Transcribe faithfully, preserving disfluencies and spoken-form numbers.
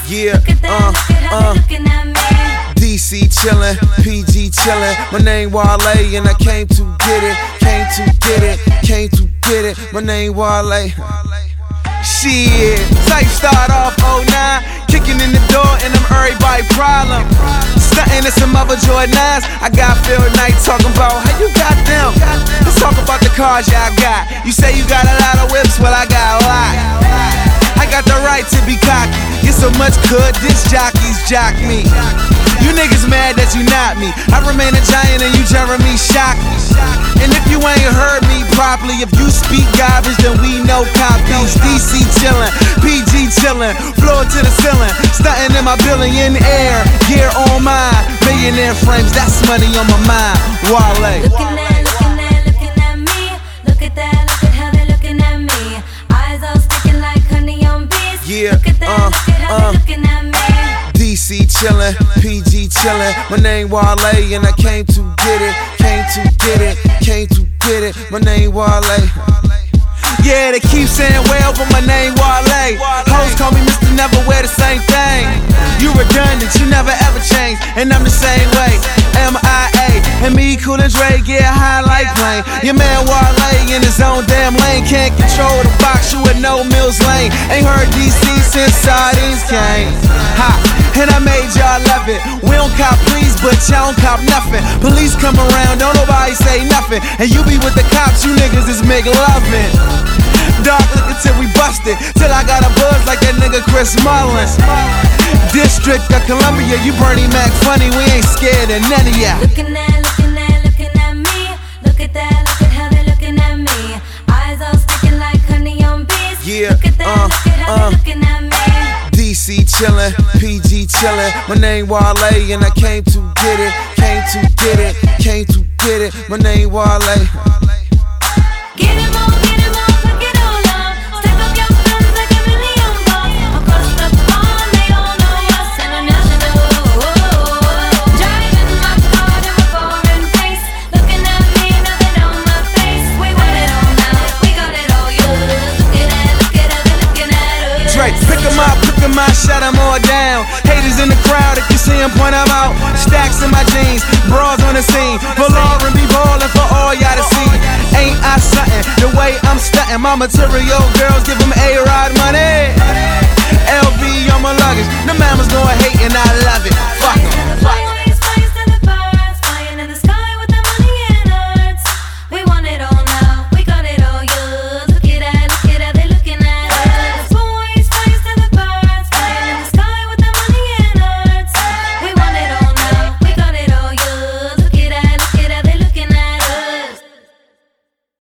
Yeah, uh, uh. D C chillin', P G chillin'. My name Wale and I came to get it, came to get it, came to get it. My name Wale. Shit, type start off oh nine, kicking in the door and I'm everybody problem. Stuntin' in some other Jordan nines. I got Phil Knight talking about how you got them. Let's talk about the cars y'all got. You say you got a lot of whips, well I got a lot. I got the right to be cocky. Get so much good, disc jockeys jock me. You niggas mad that you not me. I remain a giant and you Jeremy shock me. And if you ain't heard me properly, if you speak garbage, then we know copies. D C chillin', P G chillin', floor to the ceiling, stuntin' in my billionaire gear on mine. Millionaire frames, that's money on my mind. Wale. Looking at, looking at, looking at me. Look at that, look at how they looking at me. Eyes all sticking like honey on bees. Yeah, look at that, uh, look at how uh. they looking at me. D C chillin', P G chillin'. My name Wale and I came to get it, came to get it, came to get it. My name Wale. Yeah, they keep saying well, but my name Wale. Hoes call me Mister Never Wear the Same Thing. You redundant, you never ever change, and I'm the same way. M I A and me, Cool and Dre, get high like plane. Your man Wale in his own damn lane, can't control the box, you at no Mills Lane. Ain't heard D C since sardines came. Ha, and I made y'all love it. We don't cop please, but y'all don't cop nothing. Police come around, don't nobody say nothing, and you be with the cops, you niggas is make loving. Dark liquor till we busted, till I got a buzz like that nigga Chris Mullins. District of Columbia, you Bernie Mac funny, we ain't scared of none of ya. Looking at, looking at, looking at me. Look at that, look at how they looking at me. Eyes all sticking like honey on bees. Yeah, look at that, uh, look at how uh. they looking at me. D C chillin', P G chillin'. My name Wale and I came to get it, came to get it, came to get it. My name Wale. Get him on, get him on, pick it all up. Stack up your guns like a million bucks. Across the pond, they all know us. International. Driving my car to a foreign place. Looking at me, nothing on my face. We want it all now, we got it all yours. Look at that, look at how they looking at us. Drake, pick 'em up, pick 'em up, shut 'em all down. Haters in the crowd, if you see 'em, point 'em out. Stacks in my jeans, bras on the scene. For Lauren, be ballin' for all y'all to see. Ain't I something, the way I'm stuntin'. My material girls give 'em A-Rod money.